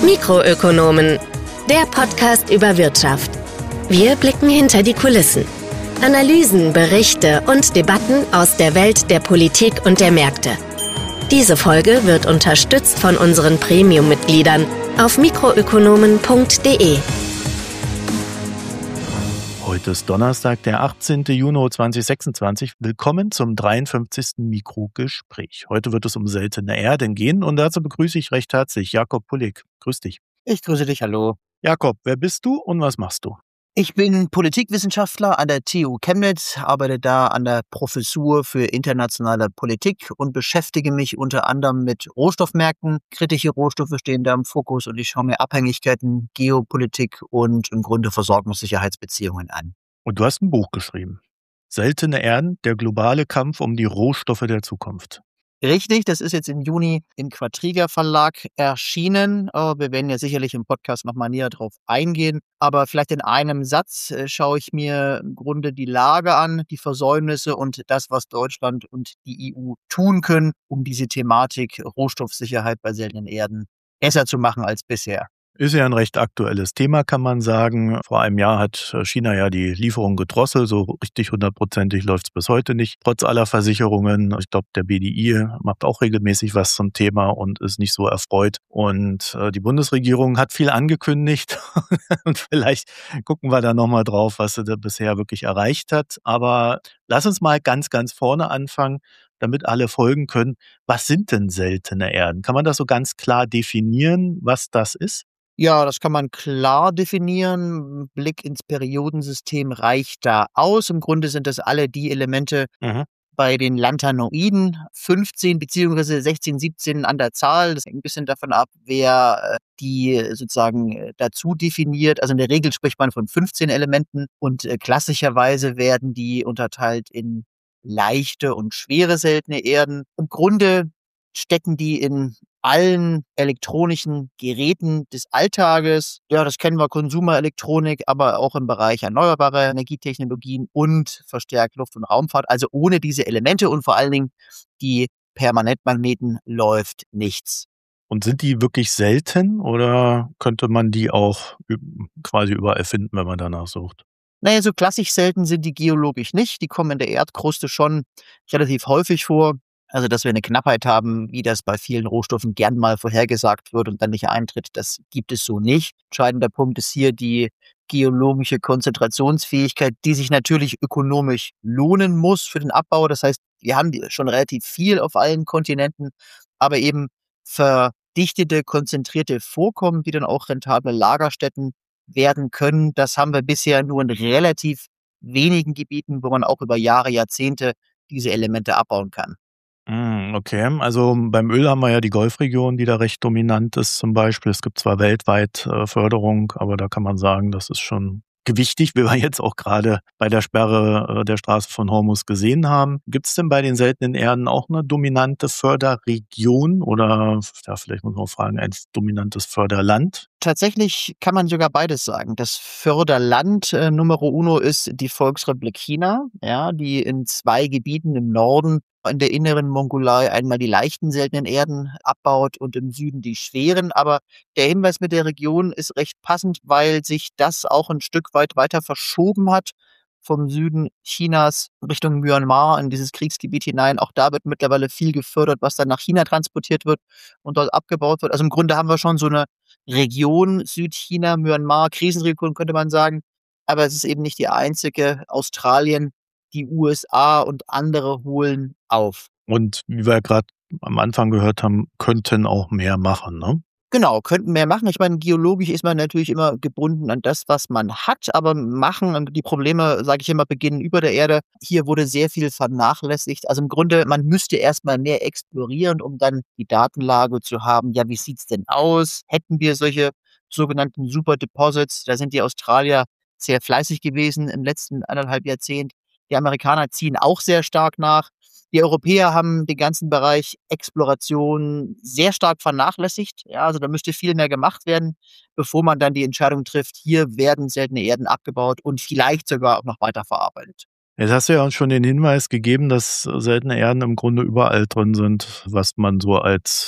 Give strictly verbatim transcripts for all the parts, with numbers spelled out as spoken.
Mikroökonomen, der Podcast über Wirtschaft. Wir blicken hinter die Kulissen. Analysen, Berichte und Debatten aus der Welt der Politik und der Märkte. Diese Folge wird unterstützt von unseren Premium-Mitgliedern auf mikroökonomen punkt de. Heute ist Donnerstag, der achtzehnten Juni zweitausendsechsundzwanzig. Willkommen zum dreiundfünfzigsten Mikrogespräch. Heute wird es um seltene Erden gehen und dazu begrüße ich recht herzlich Jakob Pullig. Grüß dich. Ich grüße dich, hallo. Jakob, wer bist du und was machst du? Ich bin Politikwissenschaftler an der T U Chemnitz, arbeite da an der Professur für internationale Politik und beschäftige mich unter anderem mit Rohstoffmärkten. Kritische Rohstoffe stehen da im Fokus und ich schaue mir Abhängigkeiten, Geopolitik und im Grunde Versorgungssicherheitsbeziehungen an. Und du hast ein Buch geschrieben. Seltene Erden, der globale Kampf um die Rohstoffe der Zukunft. Richtig, das ist jetzt im Juni im Quadriga Verlag erschienen. Wir werden ja sicherlich im Podcast nochmal näher drauf eingehen. Aber vielleicht in einem Satz äh, schaue ich mir im Grunde die Lage an, die Versäumnisse und das, was Deutschland und die E U tun können, um diese Thematik Rohstoffsicherheit bei seltenen Erden besser zu machen als bisher. Ist ja ein recht aktuelles Thema, kann man sagen. Vor einem Jahr hat China ja die Lieferung gedrosselt. So richtig hundertprozentig läuft es bis heute nicht. Trotz aller Versicherungen. Ich glaube, der B D I macht auch regelmäßig was zum Thema und ist nicht so erfreut. Und äh, die Bundesregierung hat viel angekündigt. Und vielleicht gucken wir da nochmal drauf, was sie da bisher wirklich erreicht hat. Aber lass uns mal ganz, ganz vorne anfangen, damit alle folgen können. Was sind denn seltene Erden? Kann man das so ganz klar definieren, was das ist? Ja, das kann man klar definieren. Ein Blick ins Periodensystem reicht da aus. Im Grunde sind das alle die Elemente Mhm. bei den Lanthanoiden, fünfzehn beziehungsweise sechzehn, siebzehn an der Zahl. Das hängt ein bisschen davon ab, wer äh, die äh, sozusagen äh, dazu definiert. Also in der Regel spricht man von fünfzehn Elementen und äh, klassischerweise werden die unterteilt in leichte und schwere seltene Erden. Im Grunde stecken die in allen elektronischen Geräten des Alltages. Ja, das kennen wir, Konsumerelektronik, aber auch im Bereich erneuerbare Energietechnologien und verstärkt Luft- und Raumfahrt. Also ohne diese Elemente und vor allen Dingen die Permanentmagneten läuft nichts. Und sind die wirklich selten oder könnte man die auch üb- quasi überall finden, wenn man danach sucht? Naja, so klassisch selten sind die geologisch nicht. Die kommen in der Erdkruste schon relativ häufig vor. Also, dass wir eine Knappheit haben, wie das bei vielen Rohstoffen gern mal vorhergesagt wird und dann nicht eintritt, das gibt es so nicht. Entscheidender Punkt ist hier die geologische Konzentrationsfähigkeit, die sich natürlich ökonomisch lohnen muss für den Abbau. Das heißt, wir haben die schon relativ viel auf allen Kontinenten, aber eben verdichtete, konzentrierte Vorkommen, die dann auch rentable Lagerstätten werden können. Das haben wir bisher nur in relativ wenigen Gebieten, wo man auch über Jahre, Jahrzehnte diese Elemente abbauen kann. Mm, Okay, also beim Öl haben wir ja die Golfregion, die da recht dominant ist zum Beispiel. Es gibt zwar weltweit äh, Förderung, aber da kann man sagen, das ist schon gewichtig, wie wir jetzt auch gerade bei der Sperre äh, der Straße von Hormuz gesehen haben. Gibt es denn bei den seltenen Erden auch eine dominante Förderregion oder, ja, vielleicht muss man auch fragen, ein dominantes Förderland? Tatsächlich kann man sogar beides sagen. Das Förderland äh, Numero uno ist die Volksrepublik China, ja, die in zwei Gebieten im Norden in der inneren Mongolei einmal die leichten seltenen Erden abbaut und im Süden die schweren. Aber der Hinweis mit der Region ist recht passend, weil sich das auch ein Stück weit weiter verschoben hat vom Süden Chinas Richtung Myanmar in dieses Kriegsgebiet hinein. Auch da wird mittlerweile viel gefördert, was dann nach China transportiert wird und dort abgebaut wird. Also im Grunde haben wir schon so eine Region Südchina, Myanmar, Krisenregion könnte man sagen. Aber es ist eben nicht die einzige. Australien, die U S A und andere holen auf. Und wie wir gerade am Anfang gehört haben, könnten auch mehr machen, ne? Genau, könnten mehr machen. Ich meine, geologisch ist man natürlich immer gebunden an das, was man hat, aber machen, und die Probleme, sage ich immer, beginnen über der Erde. Hier wurde sehr viel vernachlässigt. Also im Grunde, man müsste erstmal mehr explorieren, um dann die Datenlage zu haben. Ja, wie sieht's denn aus? Hätten wir solche sogenannten Super Deposits? Da sind die Australier sehr fleißig gewesen im letzten anderthalb Jahrzehnt. Die Amerikaner ziehen auch sehr stark nach. Die Europäer haben den ganzen Bereich Exploration sehr stark vernachlässigt. Ja, also da müsste viel mehr gemacht werden, bevor man dann die Entscheidung trifft, hier werden seltene Erden abgebaut und vielleicht sogar auch noch weiterverarbeitet. Jetzt hast du ja uns schon den Hinweis gegeben, dass seltene Erden im Grunde überall drin sind, was man so als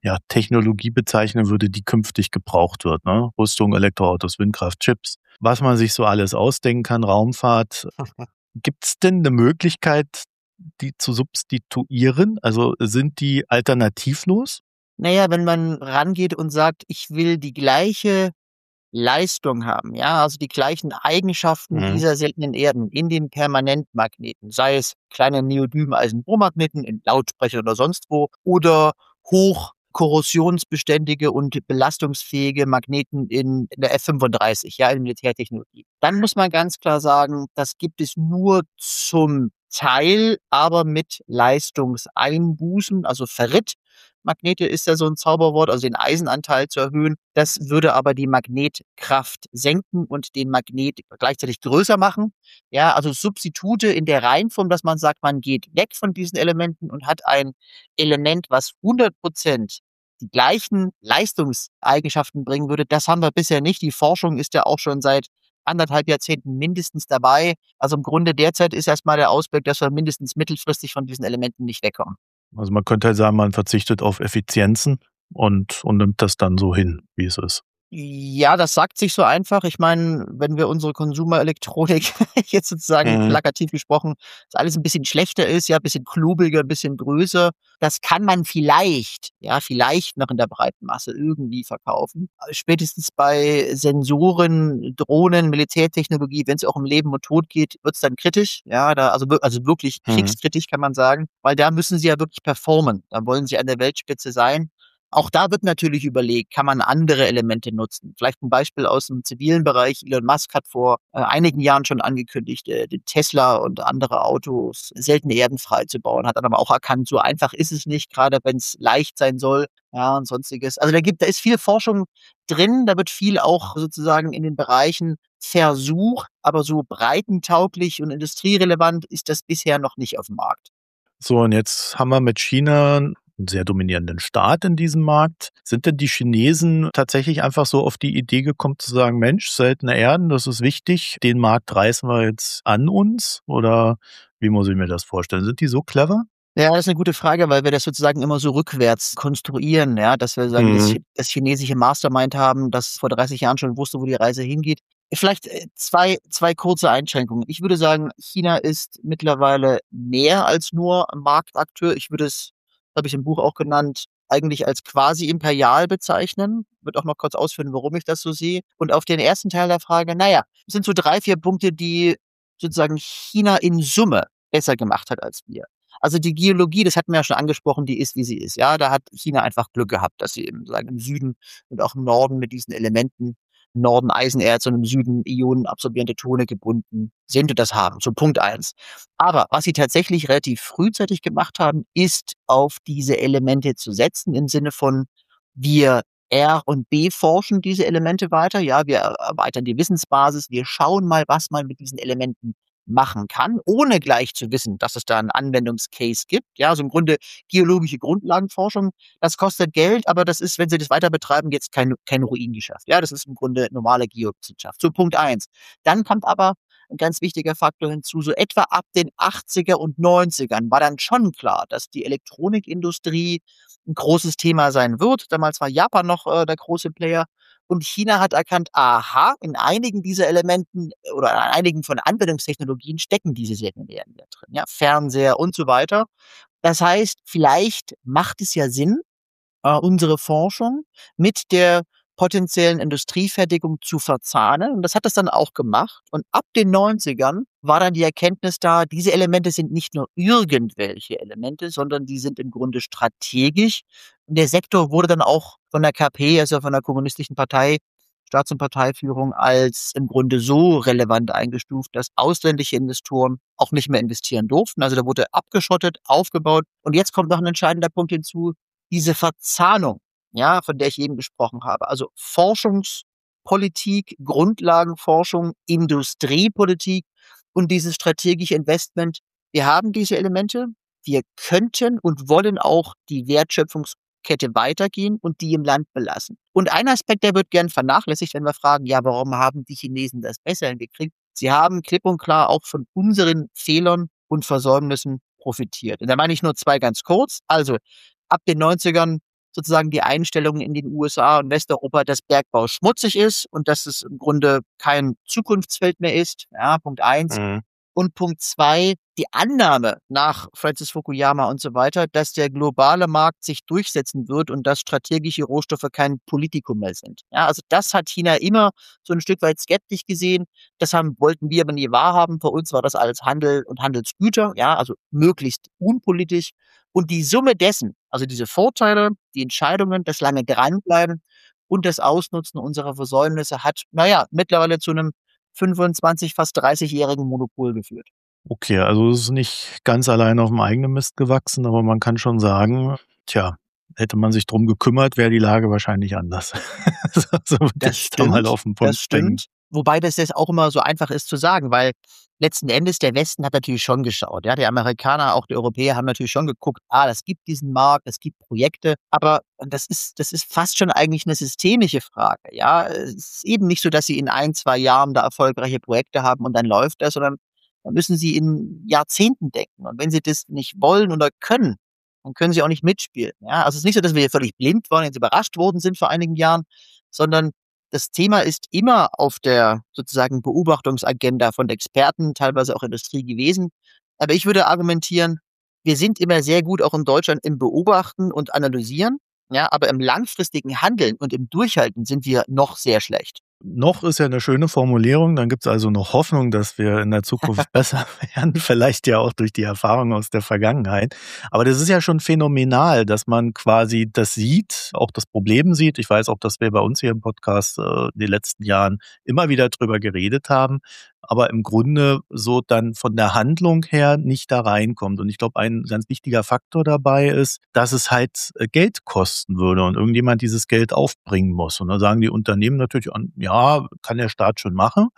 ja, Technologie bezeichnen würde, die künftig gebraucht wird. Ne? Rüstung, Elektroautos, Windkraft, Chips, was man sich so alles ausdenken kann, Raumfahrt. Gibt es denn eine Möglichkeit, die zu substituieren? Also sind die alternativlos? Naja, wenn man rangeht und sagt, ich will die gleiche Leistung haben, ja, also die gleichen Eigenschaften Mhm. dieser seltenen Erden in den Permanentmagneten, sei es kleine Neodym-Eisenbohrmagneten in Lautsprechern oder sonst wo oder hoch korrosionsbeständige und belastungsfähige Magneten in, in der F fünfunddreißig, ja, in Militärtechnologie. Dann muss man ganz klar sagen, das gibt es nur zum Teil, aber mit Leistungseinbußen, also Ferrit. Magnete ist ja so ein Zauberwort, also den Eisenanteil zu erhöhen. Das würde aber die Magnetkraft senken und den Magnet gleichzeitig größer machen. Ja, also Substitute in der Reihenform, dass man sagt, man geht weg von diesen Elementen und hat ein Element, was hundert Prozent die gleichen Leistungseigenschaften bringen würde. Das haben wir bisher nicht. Die Forschung ist ja auch schon seit anderthalb Jahrzehnten mindestens dabei. Also im Grunde derzeit ist erstmal der Ausblick, dass wir mindestens mittelfristig von diesen Elementen nicht wegkommen. Also man könnte halt sagen, man verzichtet auf Effizienzen und, und nimmt das dann so hin, wie es ist. Ja, das sagt sich so einfach. Ich meine, wenn wir unsere Konsumerelektronik jetzt sozusagen Mhm. plakativ gesprochen, dass alles ein bisschen schlechter ist, ja, ein bisschen klobiger, ein bisschen größer, das kann man vielleicht, ja, vielleicht noch in der breiten Masse irgendwie verkaufen. Spätestens bei Sensoren, Drohnen, Militärtechnologie, wenn es auch um Leben und Tod geht, wird es dann kritisch, ja, da, also, wir- also wirklich Mhm. kriegskritisch kann man sagen, weil da müssen sie ja wirklich performen. Da wollen sie an der Weltspitze sein. Auch da wird natürlich überlegt, kann man andere Elemente nutzen? Vielleicht ein Beispiel aus dem zivilen Bereich. Elon Musk hat vor äh, einigen Jahren schon angekündigt, äh, den Tesla und andere Autos seltene Erden frei zu bauen, hat dann aber auch erkannt, so einfach ist es nicht, gerade wenn es leicht sein soll, ja, und sonstiges. Also da gibt, da ist viel Forschung drin, da wird viel auch sozusagen in den Bereichen versucht, aber so breitentauglich und industrierelevant ist das bisher noch nicht auf dem Markt. So, und jetzt haben wir mit China einen sehr dominierenden Staat in diesem Markt. Sind denn die Chinesen tatsächlich einfach so auf die Idee gekommen zu sagen, Mensch, seltene Erden, das ist wichtig, den Markt reißen wir jetzt an uns? Oder wie muss ich mir das vorstellen? Sind die so clever? Ja, das ist eine gute Frage, weil wir das sozusagen immer so rückwärts konstruieren, ja, dass wir sagen, das Mhm. Chi das chinesische Mastermind haben, das vor dreißig Jahren schon wusste, wo die Reise hingeht. Vielleicht, äh, zwei zwei kurze Einschränkungen. Ich würde sagen, China ist mittlerweile mehr als nur Marktakteur. Ich würde es, habe ich im Buch auch genannt, eigentlich als quasi imperial bezeichnen. Würde auch mal kurz ausführen, warum ich das so sehe. Und auf den ersten Teil der Frage, na ja, es sind so drei, vier Punkte, die sozusagen China in Summe besser gemacht hat als wir. Also die Geologie, das hatten wir ja schon angesprochen, die ist, wie sie ist. Ja, da hat China einfach Glück gehabt, dass sie im, sagen, im Süden und auch im Norden mit diesen Elementen, im Norden Eisenerz und im Süden ionenabsorbierende Tone gebunden sind und das haben. So Punkt eins. Aber was sie tatsächlich relativ frühzeitig gemacht haben, ist auf diese Elemente zu setzen im Sinne von wir R und B forschen diese Elemente weiter. Ja, wir erweitern die Wissensbasis. Wir schauen mal, was man mit diesen Elementen machen kann, ohne gleich zu wissen, dass es da einen Anwendungscase gibt. Ja, also im Grunde geologische Grundlagenforschung, das kostet Geld, aber das ist, wenn Sie das weiter betreiben, jetzt kein, kein Ruingeschäft. Ja, das ist im Grunde normale Geowissenschaft. So Punkt eins. Dann kommt aber ein ganz wichtiger Faktor hinzu, so etwa ab den achtziger und neunzigern war dann schon klar, dass die Elektronikindustrie ein großes Thema sein wird. Damals war Japan noch äh, der große Player. Und China hat erkannt, aha, in einigen dieser Elementen oder in einigen von Anwendungstechnologien stecken diese seltenen Erden ja drin, ja, Fernseher und so weiter. Das heißt, vielleicht macht es ja Sinn, äh, unsere Forschung mit der potenziellen Industriefertigung zu verzahnen. Und das hat es dann auch gemacht. Und ab den neunzigern war dann die Erkenntnis da, diese Elemente sind nicht nur irgendwelche Elemente, sondern die sind im Grunde strategisch. Und der Sektor wurde dann auch von der K P, also von der Kommunistischen Partei, Staats- und Parteiführung, als im Grunde so relevant eingestuft, dass ausländische Investoren auch nicht mehr investieren durften. Also da wurde abgeschottet, aufgebaut. Und jetzt kommt noch ein entscheidender Punkt hinzu, diese Verzahnung, ja, von der ich eben gesprochen habe. Also Forschungspolitik, Grundlagenforschung, Industriepolitik und dieses strategische Investment. Wir haben diese Elemente. Wir könnten und wollen auch die Wertschöpfungskette weitergehen und die im Land belassen. Und ein Aspekt, der wird gern vernachlässigt, wenn wir fragen, ja, warum haben die Chinesen das besser hingekriegt? Sie haben klipp und klar auch von unseren Fehlern und Versäumnissen profitiert. Und da meine ich nur zwei ganz kurz. Also ab den neunzigern sozusagen die Einstellung in den U S A und Westeuropa, dass Bergbau schmutzig ist und dass es im Grunde kein Zukunftsfeld mehr ist. Ja, Punkt eins. Mhm. Und Punkt zwei, die Annahme nach Francis Fukuyama und so weiter, dass der globale Markt sich durchsetzen wird und dass strategische Rohstoffe kein Politikum mehr sind. Ja, also das hat China immer so ein Stück weit skeptisch gesehen. Das haben, wollten wir aber nie wahrhaben. Für uns war das alles Handel und Handelsgüter, ja, also möglichst unpolitisch. Und die Summe dessen, also diese Vorteile, die Entscheidungen, das lange dranbleiben und das Ausnutzen unserer Versäumnisse hat, naja, mittlerweile zu einem fünfundzwanzig, fast dreißigjährigen Monopol geführt. Okay, also es ist nicht ganz allein auf dem eigenen Mist gewachsen, aber man kann schon sagen, tja, hätte man sich drum gekümmert, wäre die Lage wahrscheinlich anders. So würde Das ich da mal stimmt, auf den das Punkt bringen. stimmt. Wobei das jetzt auch immer so einfach ist zu sagen, weil letzten Endes der Westen hat natürlich schon geschaut. Ja, die Amerikaner, auch die Europäer haben natürlich schon geguckt, ah, das gibt diesen Markt, es gibt Projekte, aber das ist, das ist fast schon eigentlich eine systemische Frage. Ja, es ist eben nicht so, dass sie in ein, zwei Jahren da erfolgreiche Projekte haben und dann läuft das, sondern da müssen sie in Jahrzehnten denken. Und wenn sie das nicht wollen oder können, dann können sie auch nicht mitspielen. Ja, also es ist nicht so, dass wir hier völlig blind waren, jetzt überrascht worden sind vor einigen Jahren, sondern das Thema ist immer auf der sozusagen Beobachtungsagenda von Experten, teilweise auch Industrie gewesen. Aber ich würde argumentieren, wir sind immer sehr gut auch in Deutschland im Beobachten und Analysieren. Ja, aber im langfristigen Handeln und im Durchhalten sind wir noch sehr schlecht. Noch ist ja eine schöne Formulierung, dann gibt es also noch Hoffnung, dass wir in der Zukunft besser werden, vielleicht ja auch durch die Erfahrung aus der Vergangenheit. Aber das ist ja schon phänomenal, dass man quasi das sieht, auch das Problem sieht. Ich weiß auch, dass wir bei uns hier im Podcast äh, in den letzten Jahren immer wieder drüber geredet haben, aber im Grunde so dann von der Handlung her nicht da reinkommt. Und ich glaube, ein ganz wichtiger Faktor dabei ist, dass es halt äh, Geld kosten würde und irgendjemand dieses Geld aufbringen muss. Und dann sagen die Unternehmen natürlich, ja, kann der Staat schon machen.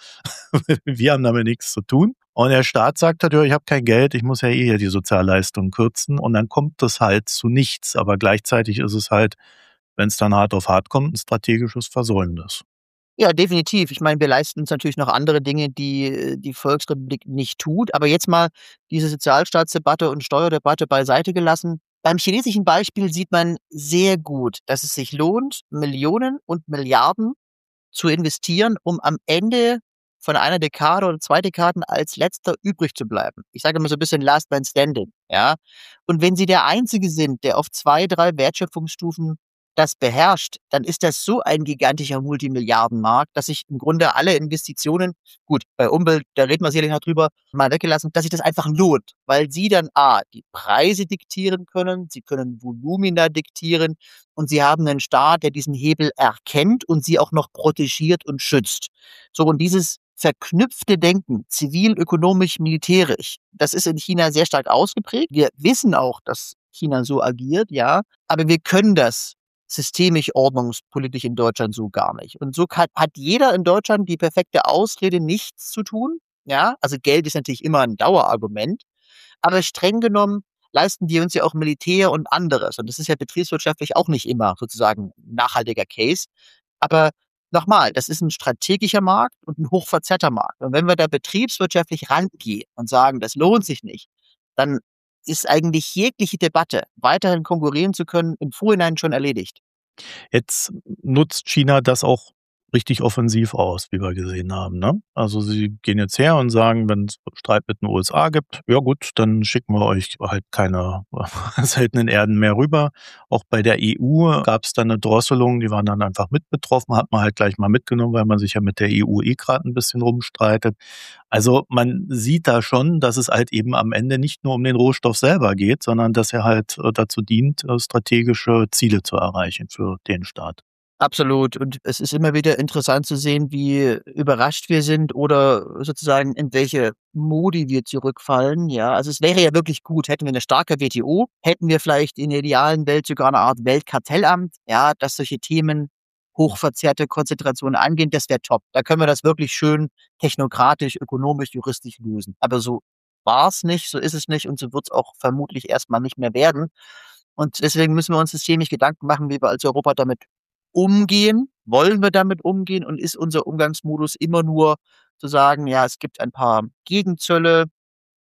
Wir haben damit nichts zu tun. Und der Staat sagt halt, ja, ich habe kein Geld, ich muss ja eh hier die Sozialleistungen kürzen. Und dann kommt das halt zu nichts. Aber gleichzeitig ist es halt, wenn es dann hart auf hart kommt, ein strategisches Versäumnis. Ja, definitiv. Ich meine, wir leisten uns natürlich noch andere Dinge, die äh, die Volksrepublik nicht tut. Aber jetzt mal diese Sozialstaatsdebatte und Steuerdebatte beiseite gelassen. Beim chinesischen Beispiel sieht man sehr gut, dass es sich lohnt, Millionen und Milliarden zu investieren, um am Ende von einer Dekade oder zwei Dekaden als Letzter übrig zu bleiben. Ich sage immer so ein bisschen Last Man Standing, ja. Und wenn Sie der Einzige sind, der auf zwei, drei Wertschöpfungsstufen das beherrscht, dann ist das so ein gigantischer Multimilliardenmarkt, dass sich im Grunde alle Investitionen, gut, bei Umwelt, da reden wir sicherlich noch drüber, mal weggelassen, dass sich das einfach lohnt, weil sie dann A, die Preise diktieren können, sie können Volumina diktieren und sie haben einen Staat, der diesen Hebel erkennt und sie auch noch protegiert und schützt. So, und dieses verknüpfte Denken, zivil, ökonomisch, militärisch, das ist in China sehr stark ausgeprägt. Wir wissen auch, dass China so agiert, ja, aber wir können das systemisch, ordnungspolitisch in Deutschland so gar nicht. Und so hat, hat jeder in Deutschland die perfekte Ausrede, nichts zu tun. Ja, also Geld ist natürlich immer ein Dauerargument, aber streng genommen leisten die uns ja auch Militär und anderes. Und das ist ja betriebswirtschaftlich auch nicht immer sozusagen ein nachhaltiger Case. Aber nochmal, das ist ein strategischer Markt und ein hochverzerrter Markt. Und wenn wir da betriebswirtschaftlich rangehen und sagen, das lohnt sich nicht, dann ist eigentlich jegliche Debatte, weiterhin konkurrieren zu können, im Vorhinein schon erledigt. Jetzt nutzt China das auch richtig offensiv aus, wie wir gesehen haben, ne? Also sie gehen jetzt her und sagen, wenn es Streit mit den U S A gibt, ja gut, dann schicken wir euch halt keine seltenen Erden mehr rüber. Auch bei der E U gab es dann eine Drosselung, die waren dann einfach mit betroffen, hat man halt gleich mal mitgenommen, weil man sich ja mit der E U eh gerade ein bisschen rumstreitet. Also man sieht da schon, dass es halt eben am Ende nicht nur um den Rohstoff selber geht, sondern dass er halt äh, dazu dient, äh, strategische Ziele zu erreichen für den Staat. Absolut. Und es ist immer wieder interessant zu sehen, wie überrascht wir sind oder sozusagen in welche Modi wir zurückfallen. Ja, also es wäre ja wirklich gut, hätten wir eine starke W T O, hätten wir vielleicht in der idealen Welt sogar eine Art Weltkartellamt, ja, dass solche Themen hochverzerrte Konzentrationen angehen, das wäre top. Da können wir das wirklich schön technokratisch, ökonomisch, juristisch lösen. Aber so war es nicht, so ist es nicht und so wird es auch vermutlich erstmal nicht mehr werden. Und deswegen müssen wir uns systemisch Gedanken machen, wie wir als Europa damit umgehen. Wollen wir damit umgehen und ist unser Umgangsmodus immer nur zu sagen, ja, es gibt ein paar Gegenzölle,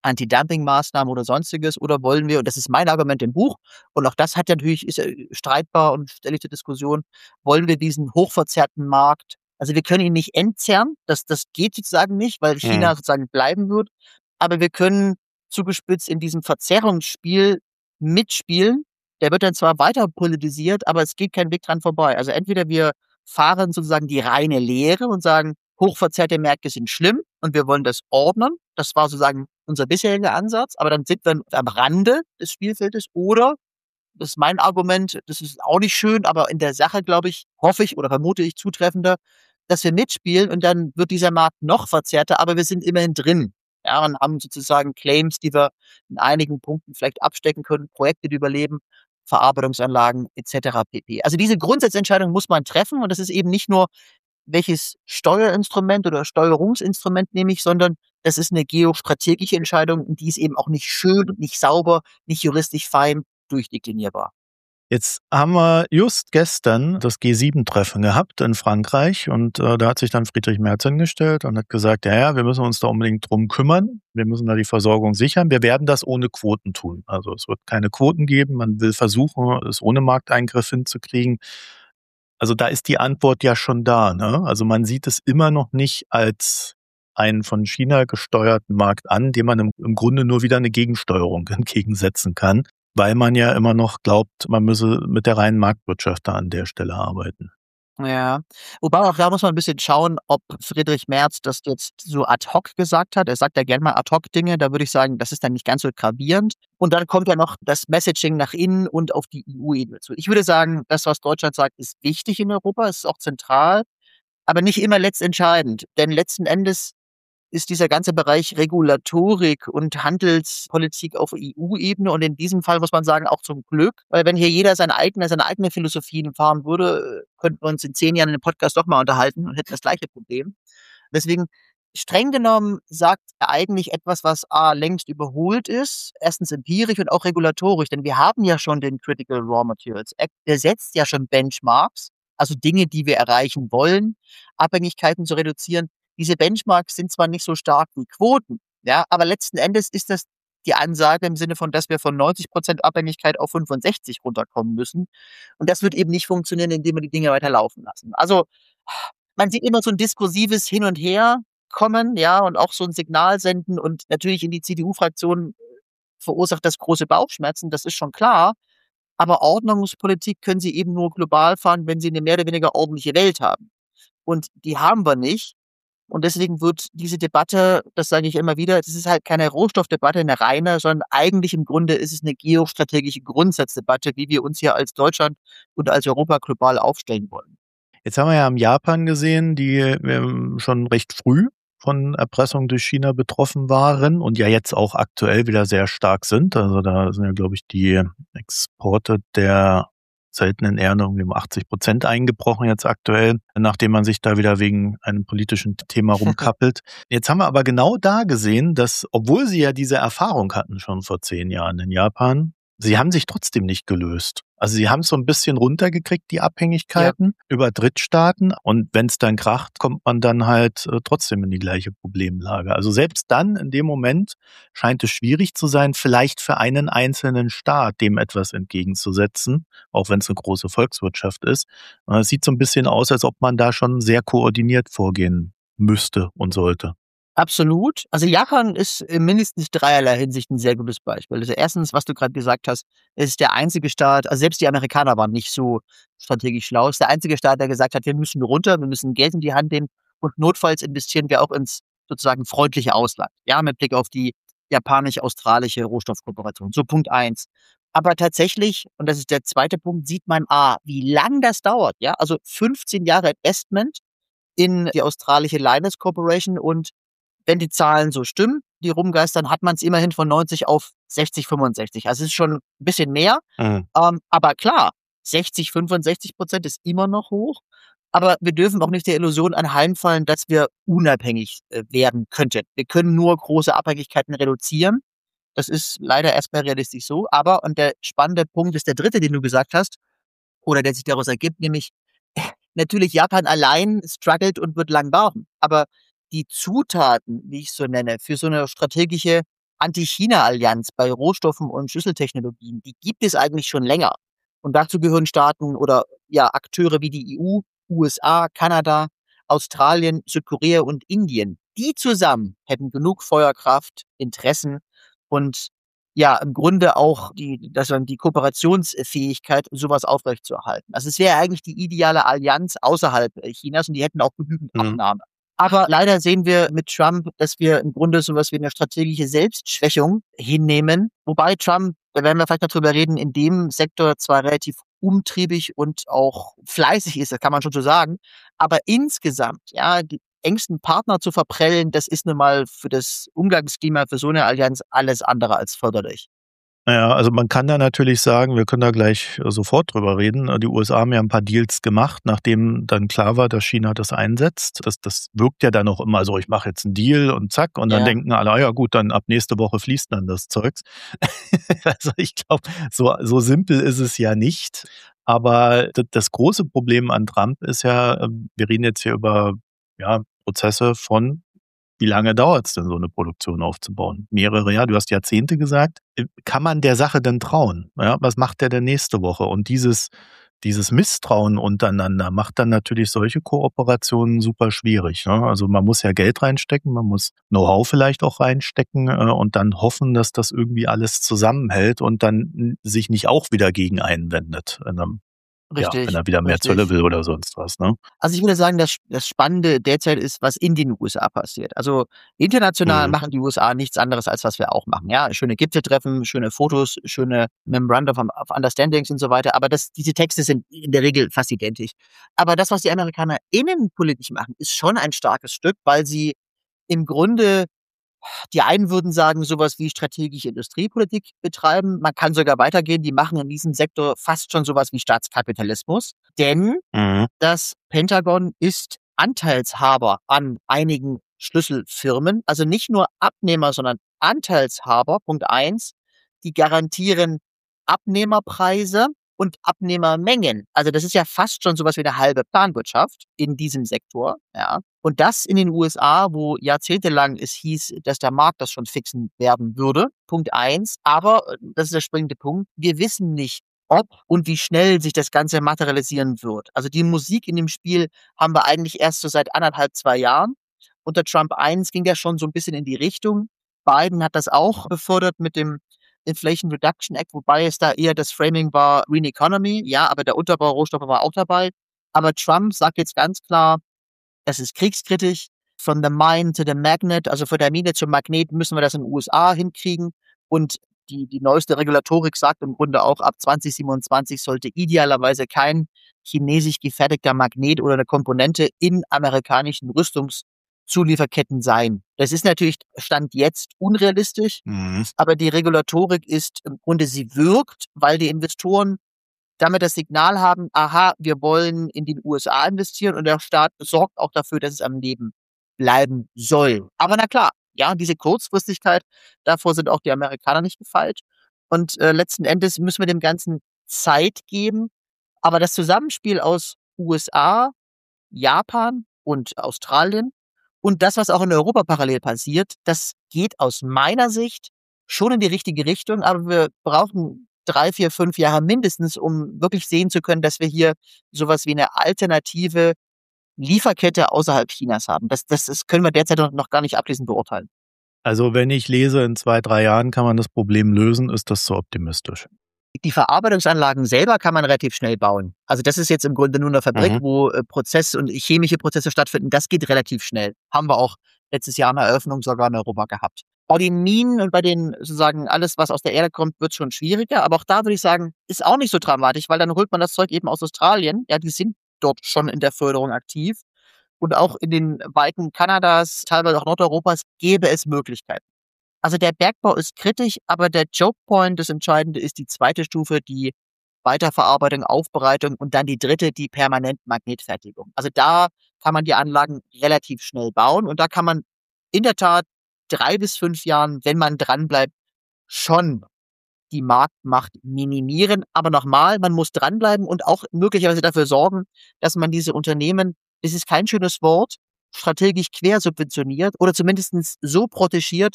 Anti-Dumping-Maßnahmen oder Sonstiges? Oder wollen wir, und das ist mein Argument im Buch, und auch das hat ja natürlich, ist ja streitbar und stelle ich zur Diskussion, wollen wir diesen hochverzerrten Markt, also wir können ihn nicht entzerren, das, das geht sozusagen nicht, weil China Mhm. sozusagen bleiben wird, aber wir können zugespitzt in diesem Verzerrungsspiel mitspielen. Der wird dann zwar weiter politisiert, aber es geht kein Weg dran vorbei. Also entweder wir fahren sozusagen die reine Lehre und sagen, hochverzerrte Märkte sind schlimm und wir wollen das ordnen. Das war sozusagen unser bisheriger Ansatz, aber dann sind wir am Rande des Spielfeldes. Oder, das ist mein Argument, das ist auch nicht schön, aber in der Sache, glaube ich, hoffe ich oder vermute ich zutreffender, dass wir mitspielen und dann wird dieser Markt noch verzerrter, aber wir sind immerhin drin. Ja, und haben sozusagen Claims, die wir in einigen Punkten vielleicht abstecken können, Projekte, die überleben, Verarbeitungsanlagen et cetera pp. Also diese Grundsatzentscheidung muss man treffen und das ist eben nicht nur, welches Steuerinstrument oder Steuerungsinstrument nehme ich, sondern das ist eine geostrategische Entscheidung und die ist eben auch nicht schön, nicht sauber, nicht juristisch fein durchdeklinierbar. Jetzt haben wir just gestern das G sieben Treffen gehabt in Frankreich und äh, da hat sich dann Friedrich Merz hingestellt und hat gesagt, ja, ja, wir müssen uns da unbedingt drum kümmern, wir müssen da die Versorgung sichern, wir werden das ohne Quoten tun. Also es wird keine Quoten geben, man will versuchen, es ohne Markteingriff hinzukriegen. Also da ist die Antwort ja schon da, ne? Also man sieht es immer noch nicht als einen von China gesteuerten Markt an, dem man im, im Grunde nur wieder eine Gegensteuerung entgegensetzen kann, weil man ja immer noch glaubt, man müsse mit der reinen Marktwirtschaft da an der Stelle arbeiten. Ja, wobei auch da muss man ein bisschen schauen, ob Friedrich Merz das jetzt so ad hoc gesagt hat. Er sagt ja gerne mal ad hoc Dinge, da würde ich sagen, das ist dann nicht ganz so gravierend. Und dann kommt ja noch das Messaging nach innen und auf die E U-Ebene zu. Ich würde sagen, das, was Deutschland sagt, ist wichtig in Europa, es ist auch zentral, aber nicht immer letztentscheidend. Denn letzten Endes ist dieser ganze Bereich Regulatorik und Handelspolitik auf E U-Ebene und in diesem Fall muss man sagen, auch zum Glück, weil wenn hier jeder seine eigene, seine eigene Philosophien fahren würde, könnten wir uns in zehn Jahren in dem Podcast doch mal unterhalten und hätten das gleiche Problem. Deswegen, streng genommen, sagt er eigentlich etwas, was A, längst überholt ist, erstens empirisch und auch regulatorisch, denn wir haben ja schon den Critical Raw Materials Act, der setzt ja schon Benchmarks, also Dinge, die wir erreichen wollen, Abhängigkeiten zu reduzieren. Diese Benchmarks sind zwar nicht so stark wie Quoten, ja, aber letzten Endes ist das die Ansage im Sinne von, dass wir von neunzig Prozent Abhängigkeit auf fünfundsechzig runterkommen müssen. Und das wird eben nicht funktionieren, indem wir die Dinge weiter laufen lassen. Also man sieht immer so ein diskursives Hin und Her kommen, ja, und auch so ein Signal senden und natürlich in die C D U-Fraktion verursacht das große Bauchschmerzen, das ist schon klar. Aber Ordnungspolitik können sie eben nur global fahren, wenn sie eine mehr oder weniger ordentliche Welt haben. Und die haben wir nicht. Und deswegen wird diese Debatte, das sage ich immer wieder, das ist halt keine Rohstoffdebatte, eine reine, sondern eigentlich im Grunde ist es eine geostrategische Grundsatzdebatte, wie wir uns hier als Deutschland und als Europa global aufstellen wollen. Jetzt haben wir ja in Japan gesehen, die ähm, schon recht früh von Erpressung durch China betroffen waren und ja jetzt auch aktuell wieder sehr stark sind. Also da sind ja, glaube ich, die Exporte der seltenen Erde um achtzig Prozent eingebrochen jetzt aktuell, nachdem man sich da wieder wegen einem politischen Thema rumkappelt. Jetzt haben wir aber genau da gesehen, dass, obwohl sie ja diese Erfahrung hatten schon vor zehn Jahren in Japan, sie haben sich trotzdem nicht gelöst. Also sie haben es so ein bisschen runtergekriegt, die Abhängigkeiten ja. über Drittstaaten. Und wenn es dann kracht, kommt man dann halt äh, trotzdem in die gleiche Problemlage. Also selbst dann, in dem Moment, scheint es schwierig zu sein, vielleicht für einen einzelnen Staat dem etwas entgegenzusetzen, auch wenn es eine große Volkswirtschaft ist. Es sieht so ein bisschen aus, als ob man da schon sehr koordiniert vorgehen müsste und sollte. Absolut. Also Japan ist in mindestens dreierlei Hinsicht ein sehr gutes Beispiel. Also erstens, was du gerade gesagt hast, ist der einzige Staat, also selbst die Amerikaner waren nicht so strategisch schlau, ist der einzige Staat, der gesagt hat, wir müssen runter, wir müssen Geld in die Hand nehmen und notfalls investieren wir auch ins sozusagen freundliche Ausland. Ja, mit Blick auf die japanisch-australische Rohstoffkooperation. So Punkt eins. Aber tatsächlich, und das ist der zweite Punkt, sieht man, ah, wie lang das dauert. Ja, also fünfzehn Jahre Investment in die australische Linus Corporation und wenn die Zahlen so stimmen, die rumgeistern, hat man es immerhin von neunzig auf sechzig, fünfundsechzig. Also es ist schon ein bisschen mehr. Mhm. Ähm, aber klar, sechzig, fünfundsechzig Prozent ist immer noch hoch. Aber wir dürfen auch nicht der Illusion anheimfallen, dass wir unabhängig äh, werden könnten. Wir können nur große Abhängigkeiten reduzieren. Das ist leider erstmal realistisch so. Aber, und der spannende Punkt ist der dritte, den du gesagt hast, oder der sich daraus ergibt, nämlich natürlich Japan allein struggelt und wird lang brauchen. Aber die Zutaten, wie ich so nenne, für so eine strategische Anti-China-Allianz bei Rohstoffen und Schlüsseltechnologien, die gibt es eigentlich schon länger. Und dazu gehören Staaten oder ja Akteure wie die E U, U S A, Kanada, Australien, Südkorea und Indien. Die zusammen hätten genug Feuerkraft, Interessen und ja im Grunde auch die, dass man die Kooperationsfähigkeit, sowas aufrechtzuerhalten. Also es wäre eigentlich die ideale Allianz außerhalb Chinas und die hätten auch genügend Mhm. Abnahme. Aber leider sehen wir mit Trump, dass wir im Grunde sowas wie eine strategische Selbstschwächung hinnehmen. Wobei Trump, da werden wir vielleicht noch drüber reden, in dem Sektor zwar relativ umtriebig und auch fleißig ist, das kann man schon so sagen. Aber insgesamt, ja, die engsten Partner zu verprellen, das ist nun mal für das Umgangsklima für so eine Allianz alles andere als förderlich. Naja, also man kann da natürlich sagen, wir können da gleich äh, sofort drüber reden. Äh, Die U S A haben ja ein paar Deals gemacht, nachdem dann klar war, dass China das einsetzt. Das, das wirkt ja dann auch immer so, ich mache jetzt einen Deal und zack. Und dann Ja. denken alle, ah ja gut, dann ab nächste Woche fließt dann das Zeugs. Also ich glaube, so, so simpel ist es ja nicht. Aber d- das große Problem an Trump ist ja, ähm, wir reden jetzt hier über ja, Prozesse von, wie lange dauert es denn, so eine Produktion aufzubauen? Mehrere Jahre, du hast Jahrzehnte gesagt. Äh, Kann man der Sache denn trauen? Ja, was macht der denn nächste Woche? Und dieses, dieses Misstrauen untereinander macht dann natürlich solche Kooperationen super schwierig. Ne? Also man muss ja Geld reinstecken, man muss Know-how vielleicht auch reinstecken äh, und dann hoffen, dass das irgendwie alles zusammenhält und dann n- sich nicht auch wieder gegen einen wendet, in einem, ja, wenn Richtig, er wieder mehr Zölle richtig. will oder sonst was. Ne? Also ich würde sagen, das, das Spannende derzeit ist, was in den U S A passiert. Also international Mhm. machen die U S A nichts anderes, als was wir auch machen. Ja, schöne Gipfeltreffen, schöne Fotos, schöne Memorandum of Understandings und so weiter. Aber das, diese Texte sind in der Regel fast identisch. Aber das, was die Amerikaner innenpolitisch machen, ist schon ein starkes Stück, weil sie im Grunde, die einen würden sagen, sowas wie strategische Industriepolitik betreiben. Man kann sogar weitergehen. Die machen in diesem Sektor fast schon sowas wie Staatskapitalismus. Denn Mhm. das Pentagon ist Anteilshaber an einigen Schlüsselfirmen, also nicht nur Abnehmer, sondern Anteilshaber. Punkt eins. Die garantieren Abnehmerpreise und Abnehmermengen. Also das ist ja fast schon sowas wie eine halbe Planwirtschaft in diesem Sektor, ja. Und das in den U S A, wo jahrzehntelang es hieß, dass der Markt das schon fixen werden würde. Punkt eins. Aber, äh, das ist der springende Punkt, wir wissen nicht, ob und wie schnell sich das Ganze materialisieren wird. Also die Musik in dem Spiel haben wir eigentlich erst so seit anderthalb, zwei Jahren. Unter Trump eins ging ja schon so ein bisschen in die Richtung. Biden hat das auch befördert mit dem Inflation Reduction Act, wobei es da eher das Framing war Green Economy. Ja, aber der Unterbau Rohstoffe war auch dabei. Aber Trump sagt jetzt ganz klar, es ist kriegskritisch. From the mine to the magnet, also von der Mine zum Magnet müssen wir das in den U S A hinkriegen. Und die, die neueste Regulatorik sagt im Grunde auch, ab zwanzig siebenundzwanzig sollte idealerweise kein chinesisch gefertigter Magnet oder eine Komponente in amerikanischen Rüstungszulieferketten sein. Das ist natürlich Stand jetzt unrealistisch, Mhm. aber die Regulatorik ist im Grunde, sie wirkt, weil die Investoren damit das Signal haben, aha, wir wollen in den U S A investieren und der Staat sorgt auch dafür, dass es am Leben bleiben soll. Aber na klar, ja, diese Kurzfristigkeit, davor sind auch die Amerikaner nicht gefeit. Und äh, letzten Endes müssen wir dem Ganzen Zeit geben. Aber das Zusammenspiel aus U S A, Japan und Australien und das, was auch in Europa parallel passiert, das geht aus meiner Sicht schon in die richtige Richtung, aber wir brauchen drei, vier, fünf Jahre mindestens, um wirklich sehen zu können, dass wir hier sowas wie eine alternative Lieferkette außerhalb Chinas haben. Das, das, das können wir derzeit noch, noch gar nicht abschließend beurteilen. Also wenn ich lese, in zwei, drei Jahren kann man das Problem lösen, ist das zu optimistisch. Die Verarbeitungsanlagen selber kann man relativ schnell bauen. Also das ist jetzt im Grunde nur eine Fabrik, Mhm. wo äh, Prozess- und chemische Prozesse stattfinden. Das geht relativ schnell. Haben wir auch letztes Jahr eine Eröffnung sogar in Europa gehabt. Bei den Minen und bei den sozusagen alles, was aus der Erde kommt, wird schon schwieriger. Aber auch da würde ich sagen, ist auch nicht so dramatisch, weil dann holt man das Zeug eben aus Australien. Ja, die sind dort schon in der Förderung aktiv. Und auch in den Weiten Kanadas, teilweise auch Nordeuropas, gäbe es Möglichkeiten. Also der Bergbau ist kritisch, aber der Choke Point, das Entscheidende ist die zweite Stufe, die Weiterverarbeitung, Aufbereitung und dann die dritte, die Permanentmagnetfertigung. Also da kann man die Anlagen relativ schnell bauen und da kann man in der Tat drei bis fünf Jahren, wenn man dranbleibt, schon die Marktmacht minimieren. Aber nochmal, man muss dranbleiben und auch möglicherweise dafür sorgen, dass man diese Unternehmen, es ist kein schönes Wort, strategisch quersubventioniert oder zumindest so protegiert,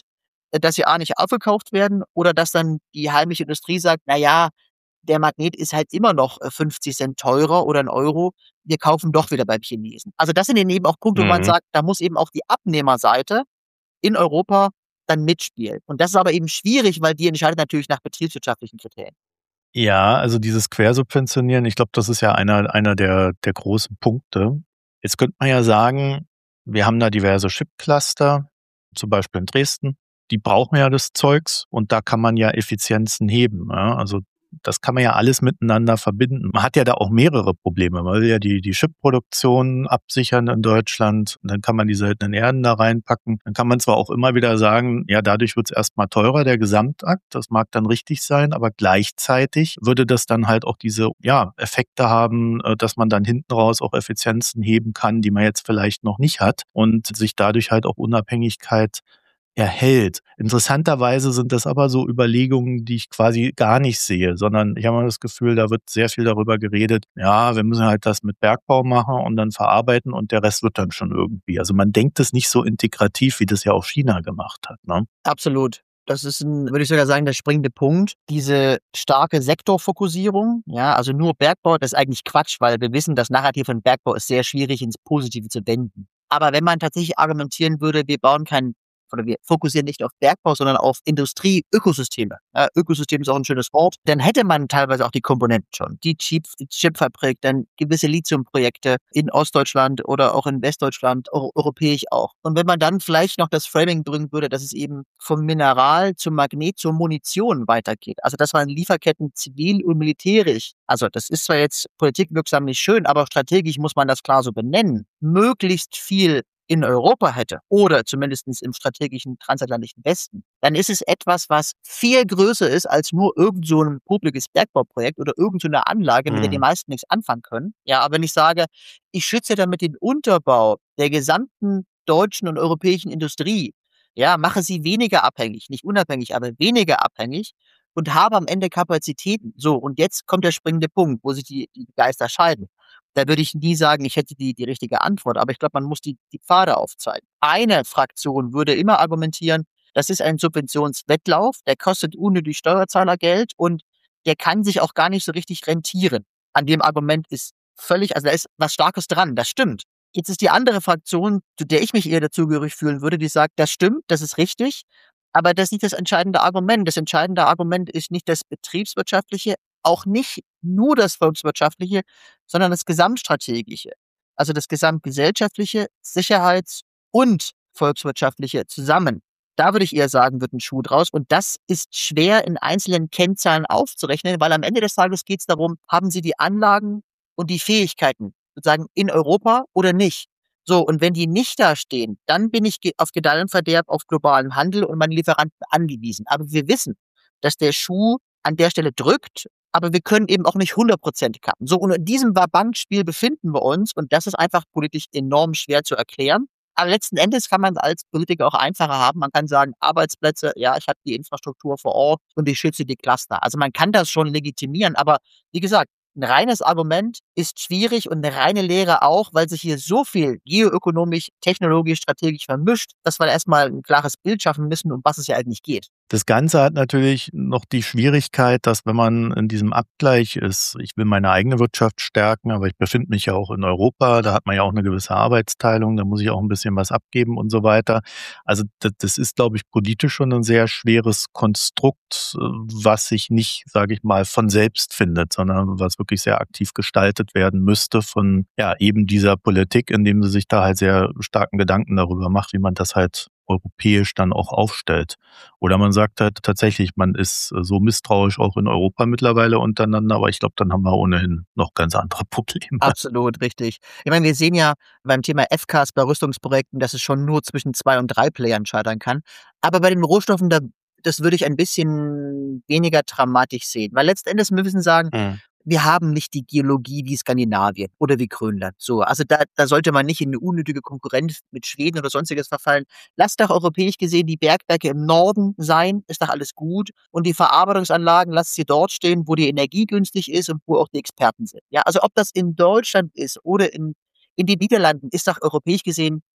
dass sie A nicht aufgekauft werden oder dass dann die heimische Industrie sagt, na ja, der Magnet ist halt immer noch äh, fünfzig Cent teurer oder ein Euro. Wir kaufen doch wieder beim Chinesen. Also das sind eben auch Punkte, wo man Mhm. sagt, da muss eben auch die Abnehmerseite in Europa dann mitspielen. Und das ist aber eben schwierig, weil die entscheidet natürlich nach betriebswirtschaftlichen Kriterien. Ja, also dieses Quersubventionieren, ich glaube, das ist ja einer, einer der, der großen Punkte. Jetzt könnte man ja sagen, wir haben da diverse Chipcluster, zum Beispiel in Dresden. Die brauchen ja das Zeugs und da kann man ja Effizienzen heben. Ja? Also das kann man ja alles miteinander verbinden. Man hat ja da auch mehrere Probleme. Man will ja die, die Chip-Produktion absichern in Deutschland. Und dann kann man die seltenen Erden da reinpacken. Dann kann man zwar auch immer wieder sagen, ja, dadurch wird es erstmal teurer, der Gesamtakt. Das mag dann richtig sein, aber gleichzeitig würde das dann halt auch diese ja, Effekte haben, dass man dann hinten raus auch Effizienzen heben kann, die man jetzt vielleicht noch nicht hat und sich dadurch halt auch Unabhängigkeit erhält. Interessanterweise sind das aber so Überlegungen, die ich quasi gar nicht sehe, sondern ich habe mal das Gefühl, da wird sehr viel darüber geredet, ja, wir müssen halt das mit Bergbau machen und dann verarbeiten und der Rest wird dann schon irgendwie. Also man denkt es nicht so integrativ, wie das ja auch China gemacht hat. Ne? Absolut. Das ist, ein, würde ich sogar sagen, der springende Punkt. Diese starke Sektorfokussierung, ja, also nur Bergbau, das ist eigentlich Quatsch, weil wir wissen, das Narrativ von Bergbau ist sehr schwierig ins Positive zu wenden. Aber wenn man tatsächlich argumentieren würde, wir bauen kein oder wir fokussieren nicht auf Bergbau, sondern auf Industrie-Ökosysteme. Ja, Ökosystem ist auch ein schönes Wort. Dann hätte man teilweise auch die Komponenten schon. Die Chip, die Chipfabrik, dann gewisse Lithiumprojekte in Ostdeutschland oder auch in Westdeutschland, euro- europäisch auch. Und wenn man dann vielleicht noch das Framing bringen würde, dass es eben vom Mineral zum Magnet zur Munition weitergeht. Also das waren Lieferketten zivil und militärisch. Also das ist zwar jetzt politikwirksam nicht schön, aber strategisch muss man das klar so benennen. Möglichst viel in Europa hätte oder zumindest im strategischen transatlantischen Westen, dann ist es etwas, was viel größer ist als nur irgend so ein publikes Bergbauprojekt oder irgend so eine Anlage, mit der die Mhm. meisten nichts anfangen können. Ja, aber wenn ich sage, ich schütze damit den Unterbau der gesamten deutschen und europäischen Industrie, ja, mache sie weniger abhängig, nicht unabhängig, aber weniger abhängig und habe am Ende Kapazitäten. So, und jetzt kommt der springende Punkt, wo sich die, die Geister scheiden. Da würde ich nie sagen, ich hätte die, die richtige Antwort, aber ich glaube, man muss die, die Pfade aufzeigen. Eine Fraktion würde immer argumentieren, das ist ein Subventionswettlauf, der kostet unnötig Steuerzahlergeld und der kann sich auch gar nicht so richtig rentieren. An dem Argument ist völlig, also da ist was Starkes dran, das stimmt. Jetzt ist die andere Fraktion, zu der ich mich eher dazugehörig fühlen würde, die sagt, das stimmt, das ist richtig, aber das ist nicht das entscheidende Argument. Das entscheidende Argument ist nicht das betriebswirtschaftliche, auch nicht nur das volkswirtschaftliche, sondern das gesamtstrategische. Also das gesamtgesellschaftliche, Sicherheits- und volkswirtschaftliche zusammen. Da würde ich eher sagen, wird ein Schuh draus. Und das ist schwer in einzelnen Kennzahlen aufzurechnen, weil am Ende des Tages geht es darum, haben Sie die Anlagen und die Fähigkeiten, sozusagen in Europa oder nicht? So, und wenn die nicht da stehen, dann bin ich ge- auf Gedeih und Verderb auf globalen Handel und meine Lieferanten angewiesen. Aber wir wissen, dass der Schuh an der Stelle drückt, aber wir können eben auch nicht hundert Prozent kappen. So, und in diesem Wabankspiel befinden wir uns und das ist einfach politisch enorm schwer zu erklären. Aber letzten Endes kann man es als Politiker auch einfacher haben. Man kann sagen, Arbeitsplätze, ja, ich habe die Infrastruktur vor Ort und ich schütze die Cluster. Also man kann das schon legitimieren, aber wie gesagt, ein reines Argument ist schwierig und eine reine Lehre auch, weil sich hier so viel geoökonomisch, technologisch, strategisch vermischt, dass wir erstmal ein klares Bild schaffen müssen, um was es ja eigentlich geht. Das Ganze hat natürlich noch die Schwierigkeit, dass wenn man in diesem Abgleich ist, ich will meine eigene Wirtschaft stärken, aber ich befinde mich ja auch in Europa, da hat man ja auch eine gewisse Arbeitsteilung, da muss ich auch ein bisschen was abgeben und so weiter. Also das, das ist, glaube ich, politisch schon ein sehr schweres Konstrukt, was sich nicht, sage ich mal, von selbst findet, sondern was wirklich sehr aktiv gestaltet werden müsste von ja eben dieser Politik, indem sie sich da halt sehr starken Gedanken darüber macht, wie man das halt europäisch dann auch aufstellt. Oder man sagt halt tatsächlich, man ist so misstrauisch auch in Europa mittlerweile untereinander, aber ich glaube, dann haben wir ohnehin noch ganz andere Probleme. Absolut, richtig. Ich meine, wir sehen ja beim Thema F C A S bei Rüstungsprojekten, dass es schon nur zwischen zwei und drei Playern scheitern kann. Aber bei den Rohstoffen, da, das würde ich ein bisschen weniger dramatisch sehen. Weil letzten Endes müssen wir sagen, Mhm. wir haben nicht die Geologie wie Skandinavien oder wie Grönland. So, also da, da sollte man nicht in eine unnötige Konkurrenz mit Schweden oder sonstiges verfallen. Lasst doch europäisch gesehen die Bergwerke im Norden sein, ist doch alles gut. Und die Verarbeitungsanlagen, lasst sie dort stehen, wo die Energie günstig ist und wo auch die Experten sind. Ja, also ob das in Deutschland ist oder in, in den Niederlanden, ist doch europäisch gesehen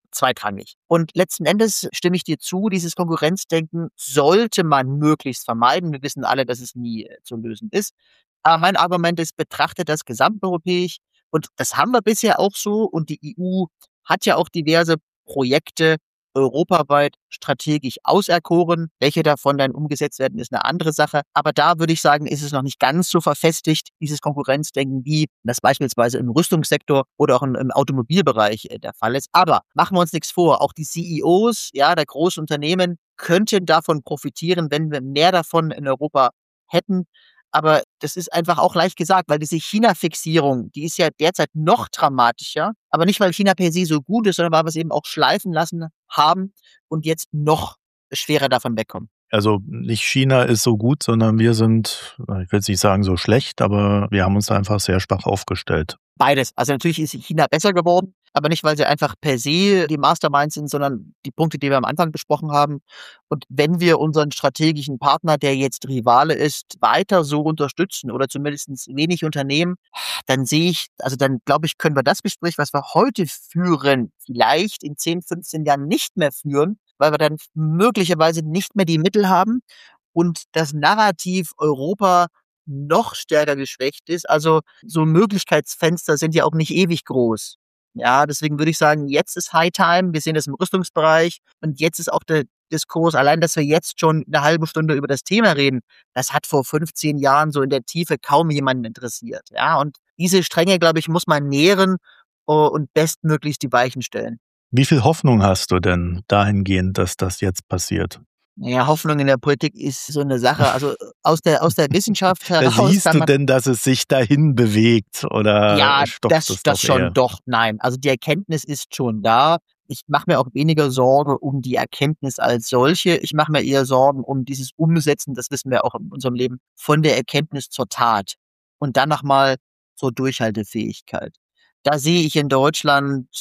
zweitrangig. Und letzten Endes stimme ich dir zu, dieses Konkurrenzdenken sollte man möglichst vermeiden. Wir wissen alle, dass es nie äh, zu lösen ist. Aber mein Argument ist, betrachtet das gesamteuropäisch. Und das haben wir bisher auch so. Und die E U hat ja auch diverse Projekte europaweit strategisch auserkoren. Welche davon dann umgesetzt werden, ist eine andere Sache. Aber da würde ich sagen, ist es noch nicht ganz so verfestigt, dieses Konkurrenzdenken, wie das beispielsweise im Rüstungssektor oder auch im, im Automobilbereich äh, der Fall ist. Aber machen wir uns nichts vor. Auch die C E Os, ja, der großen Unternehmen könnten davon profitieren, wenn wir mehr davon in Europa hätten. Aber das ist einfach auch leicht gesagt, weil diese China-Fixierung, die ist ja derzeit noch dramatischer. Aber nicht, weil China per se so gut ist, sondern weil wir es eben auch schleifen lassen haben und jetzt noch schwerer davon wegkommen. Also nicht China ist so gut, sondern wir sind, ich will jetzt nicht sagen so schlecht, aber wir haben uns einfach sehr schwach aufgestellt. Beides. Also natürlich ist China besser geworden, aber nicht, weil sie einfach per se die Masterminds sind, sondern die Punkte, die wir am Anfang besprochen haben. Und wenn wir unseren strategischen Partner, der jetzt Rivale ist, weiter so unterstützen oder zumindest wenig unternehmen, dann sehe ich, also dann glaube ich, können wir das Gespräch, was wir heute führen, vielleicht in zehn, fünfzehn Jahren nicht mehr führen, weil wir dann möglicherweise nicht mehr die Mittel haben und das Narrativ Europa noch stärker geschwächt ist. Also so Möglichkeitsfenster sind ja auch nicht ewig groß. Ja, deswegen würde ich sagen, jetzt ist High Time. Wir sehen das im Rüstungsbereich und jetzt ist auch der Diskurs, allein, dass wir jetzt schon eine halbe Stunde über das Thema reden, das hat vor fünfzehn Jahren so in der Tiefe kaum jemanden interessiert. Ja, und diese Stränge, glaube ich, muss man nähren und bestmöglichst die Weichen stellen. Wie viel Hoffnung hast du denn dahingehend, dass das jetzt passiert? Naja, Hoffnung in der Politik ist so eine Sache. Also aus der aus der Wissenschaft heraus. Da siehst du denn, dass es sich dahin bewegt oder ja, stockt das, es das doch schon eher? doch. Nein, also die Erkenntnis ist schon da. Ich mache mir auch weniger Sorge um die Erkenntnis als solche. Ich mache mir eher Sorgen um dieses Umsetzen, das wissen wir auch in unserem Leben, von der Erkenntnis zur Tat. Und dann nochmal zur Durchhaltefähigkeit. Da sehe ich in Deutschland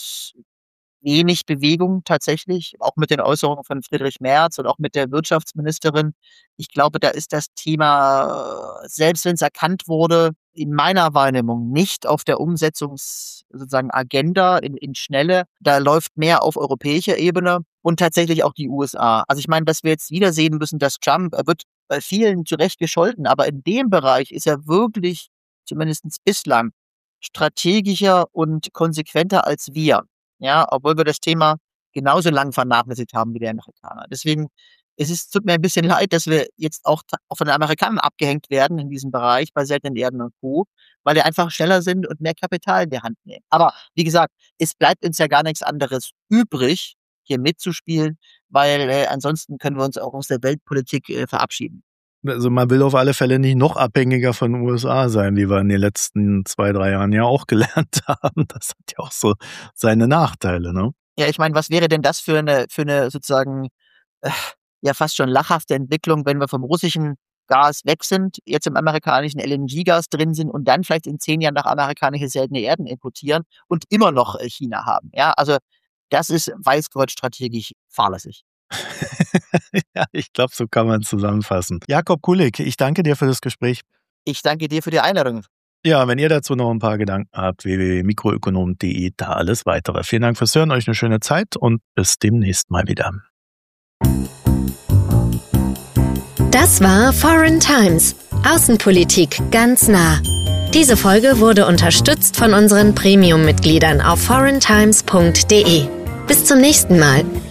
wenig Bewegung tatsächlich, auch mit den Äußerungen von Friedrich Merz und auch mit der Wirtschaftsministerin. Ich glaube, da ist das Thema, selbst wenn es erkannt wurde, in meiner Wahrnehmung nicht auf der Umsetzungs sozusagen Agenda in, in Schnelle. Da läuft mehr auf europäischer Ebene und tatsächlich auch die U S A. Also ich meine, dass wir jetzt wieder sehen müssen, dass Trump, er wird bei vielen zu Recht gescholten, aber in dem Bereich ist er wirklich, zumindest bislang, strategischer und konsequenter als wir. Ja, obwohl wir das Thema genauso lang vernachlässigt haben wie die Amerikaner. Deswegen, es ist, tut mir ein bisschen leid, dass wir jetzt auch, auch von den Amerikanern abgehängt werden in diesem Bereich, bei seltenen Erden und Co., weil die einfach schneller sind und mehr Kapital in die Hand nehmen. Aber wie gesagt, es bleibt uns ja gar nichts anderes übrig, hier mitzuspielen, weil äh, ansonsten können wir uns auch aus der Weltpolitik äh, verabschieden. Also man will auf alle Fälle nicht noch abhängiger von den U S A sein, wie wir in den letzten zwei, drei Jahren ja auch gelernt haben. Das hat ja auch so seine Nachteile, ne? Ja, ich meine, was wäre denn das für eine, für eine sozusagen äh, ja fast schon lachhafte Entwicklung, wenn wir vom russischen Gas weg sind, jetzt im amerikanischen L N G-Gas drin sind und dann vielleicht in zehn Jahren nach amerikanische seltene Erden importieren und immer noch China haben. Ja, also das ist weiß strategisch fahrlässig. Ja, ich glaube, so kann man es zusammenfassen. Jakob Kulik, ich danke dir für das Gespräch. Ich danke dir für die Einladung. Ja, wenn ihr dazu noch ein paar Gedanken habt, w w w punkt mikroökonom punkt de, da alles weitere. Vielen Dank fürs Hören, euch eine schöne Zeit und bis demnächst mal wieder. Das war Foreign Times, Außenpolitik ganz nah. Diese Folge wurde unterstützt von unseren Premium-Mitgliedern auf foreign times punkt de. Bis zum nächsten Mal.